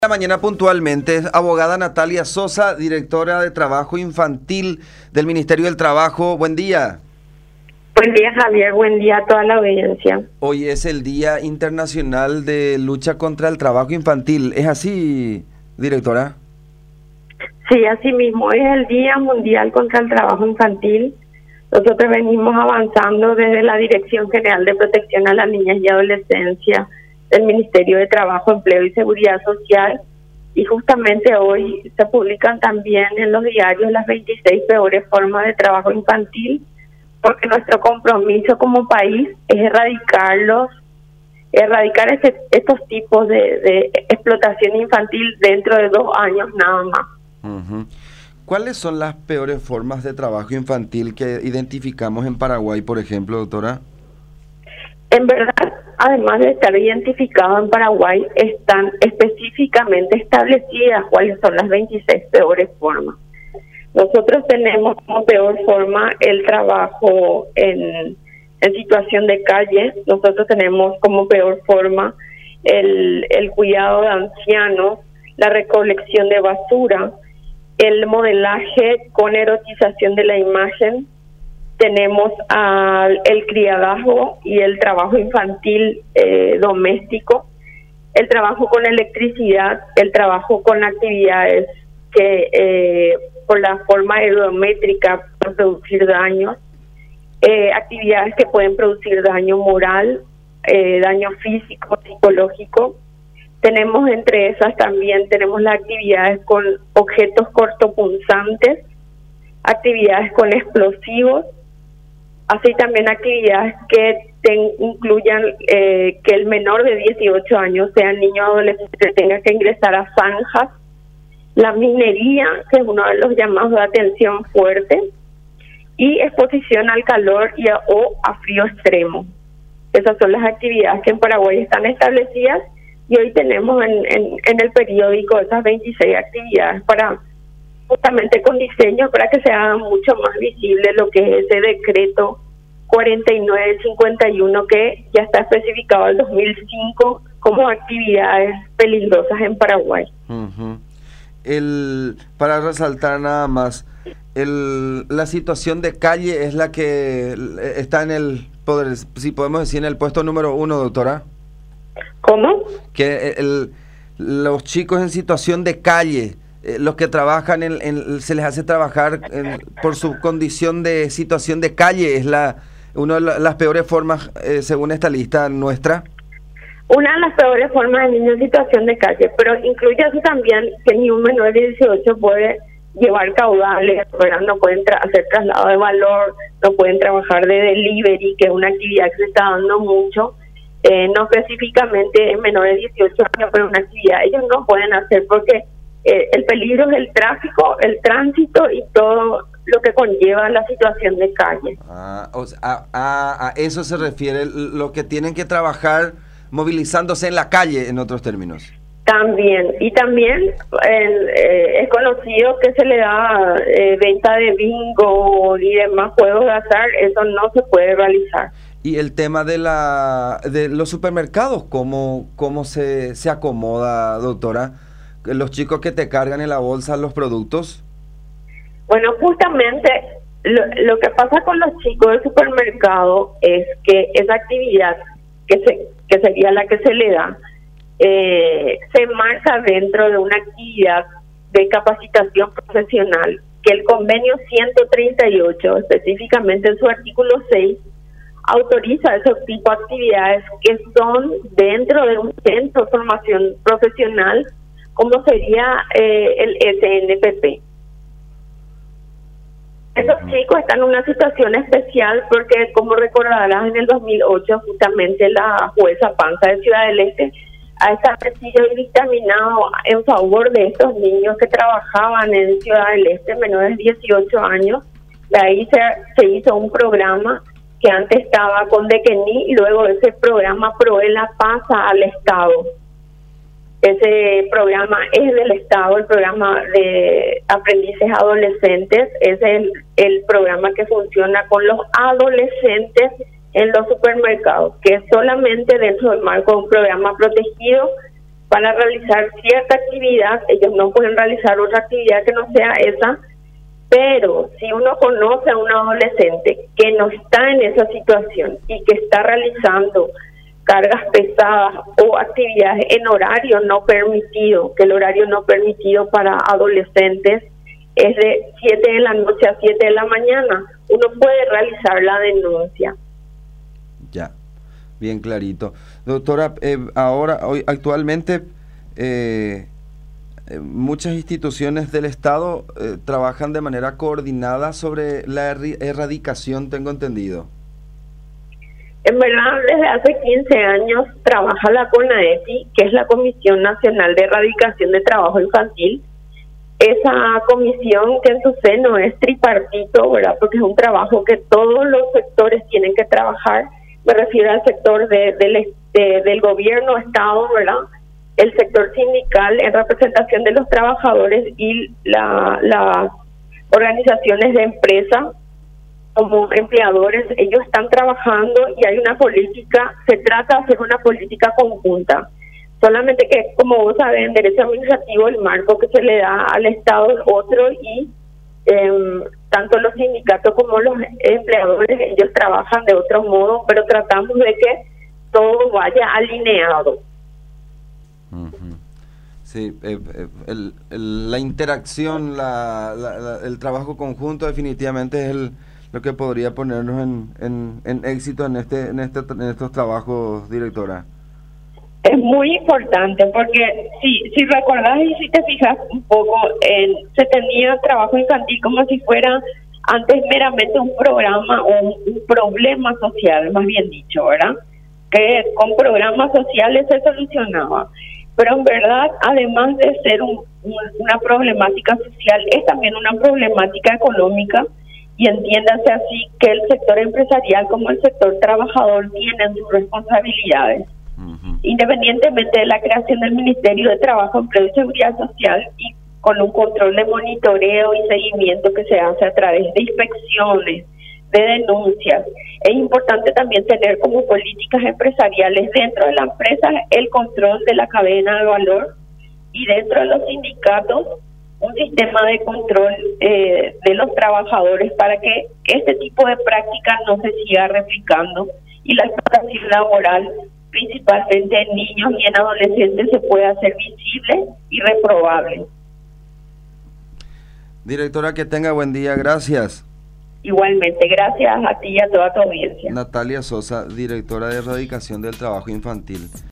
La mañana puntualmente, abogada Natalia Sosa, directora de Trabajo Infantil del Ministerio del Trabajo. Buen día. Buen día, Javier. Buen día a toda la audiencia. Hoy es el Día Internacional de Lucha contra el Trabajo Infantil. ¿Es así, directora? Sí, así mismo. Es el Día Mundial contra el Trabajo Infantil. Nosotros venimos avanzando desde la Dirección General de Protección a las Niñas y Adolescencia del Ministerio de Trabajo, Empleo y Seguridad Social. Y justamente hoy se publican también en los diarios las 26 peores formas de trabajo infantil, porque nuestro compromiso como país es erradicar estos tipos de explotación infantil dentro de 2 años nada más. Uh-huh. ¿Cuáles son las peores formas de trabajo infantil que identificamos en Paraguay, por ejemplo, doctora? En verdad, además de estar identificado en Paraguay, están específicamente establecidas cuáles son las 26 peores formas. Nosotros tenemos como peor forma el trabajo en situación de calle. Nosotros tenemos como peor forma el cuidado de ancianos, la recolección de basura, el modelaje con erotización de la imagen. Tenemos el criadazgo y el trabajo infantil doméstico, el trabajo con electricidad, el trabajo con actividades que por la forma ediométrica pueden producir daños, actividades que pueden producir daño moral, daño físico, psicológico. Tenemos entre esas también, tenemos las actividades con objetos cortopunzantes, actividades con explosivos, así también actividades que incluyan que el menor de 18 años, sea niño o adolescente, tenga que ingresar a zanjas, la minería, que es uno de los llamados de atención fuerte, y exposición al calor o a frío extremo. Esas son las actividades que en Paraguay están establecidas y hoy tenemos en el periódico esas 26 actividades para justamente con diseño para que se haga mucho más visible lo que es ese decreto 4951 que ya está especificado en 2005 como actividades peligrosas en Paraguay. Uh-huh. Para resaltar nada más, la situación de calle es la que está en el poder, si podemos decir, en el puesto número 1, doctora. ¿Cómo? Que los chicos en situación de calle, los que trabajan se les hace trabajar por su condición de situación de calle, es una de las peores formas según esta lista nuestra. Una de las peores formas de niños en situación de calle, pero incluye así también que ni un menor de 18 puede llevar caudales, ¿verdad? No pueden hacer traslado de valor, no pueden trabajar de delivery, que es una actividad que se está dando mucho, no específicamente en menores de 18 años, pero una actividad ellos no pueden hacer porque el peligro es el tráfico, el tránsito y todo lo que conlleva la situación de calle. A eso se refiere, lo que tienen que trabajar movilizándose en la calle, en otros términos. También, y también es conocido que se le da venta de bingo y demás juegos de azar, eso no se puede realizar. Y el tema de los supermercados, ¿cómo se acomoda, doctora? Los chicos que te cargan en la bolsa los productos. Bueno, justamente lo que pasa con los chicos del supermercado es que esa actividad que sería la que se le da, se marca dentro de una actividad de capacitación profesional que el convenio 138, específicamente en su artículo 6, autoriza ese tipo de actividades que son dentro de un centro de formación profesional, como sería el SNPP. Esos chicos están en una situación especial porque, como recordarás, en el 2008 justamente la jueza Panza de Ciudad del Este ha establecido y dictaminado en favor de estos niños que trabajaban en Ciudad del Este, menores de 18 años. De ahí se hizo un programa que antes estaba con Dequení y luego ese programa Proela pasa al Estado. Ese programa es del Estado, el programa de aprendices adolescentes, es el programa que funciona con los adolescentes en los supermercados, que es solamente dentro del marco de un programa protegido para realizar cierta actividad. Ellos no pueden realizar otra actividad que no sea esa, pero si uno conoce a un adolescente que no está en esa situación y que está realizando cargas pesadas o actividades en horario no permitido, que el horario no permitido para adolescentes es de 7 de la noche a 7 de la mañana, uno puede realizar la denuncia. Ya, bien clarito. Doctora, hoy actualmente muchas instituciones del Estado trabajan de manera coordinada sobre la erradicación, tengo entendido. En verdad, desde hace 15 años trabaja la CONAEPI, que es la Comisión Nacional de Erradicación de Trabajo Infantil. Esa comisión, que en su seno es tripartito, ¿verdad? Porque es un trabajo que todos los sectores tienen que trabajar. Me refiero al sector del gobierno, Estado, ¿verdad? El sector sindical en representación de los trabajadores y las organizaciones de empresa como empleadores. Ellos están trabajando y hay una política, se trata de hacer una política conjunta. Solamente que, como vos sabés, en derecho administrativo el marco que se le da al Estado es otro y tanto los sindicatos como los empleadores, ellos trabajan de otro modo, pero tratamos de que todo vaya alineado. Sí, la interacción, el trabajo conjunto definitivamente es lo que podría ponernos en éxito en estos trabajos, directora. Es muy importante porque si recordás y si te fijas un poco, se tenía trabajo infantil como si fuera antes meramente un programa o un problema social, más bien dicho, ¿verdad? Que con programas sociales se solucionaba. Pero en verdad, además de ser una problemática social, es también una problemática económica, y entiéndase así que el sector empresarial como el sector trabajador tienen sus responsabilidades. Independientemente de la creación del Ministerio de Trabajo, Empleo y Seguridad Social, y con un control de monitoreo y seguimiento que se hace a través de inspecciones, de denuncias, es importante también tener como políticas empresariales dentro de la empresa el control de la cadena de valor, y dentro de los sindicatos un sistema de control de los trabajadores para que este tipo de prácticas no se siga replicando y la explotación laboral, principalmente en niños y en adolescentes, se puede hacer visible y reprobable. Directora, que tenga buen día, gracias. Igualmente, gracias a ti y a toda tu audiencia. Natalia Sosa, directora de Erradicación del Trabajo Infantil.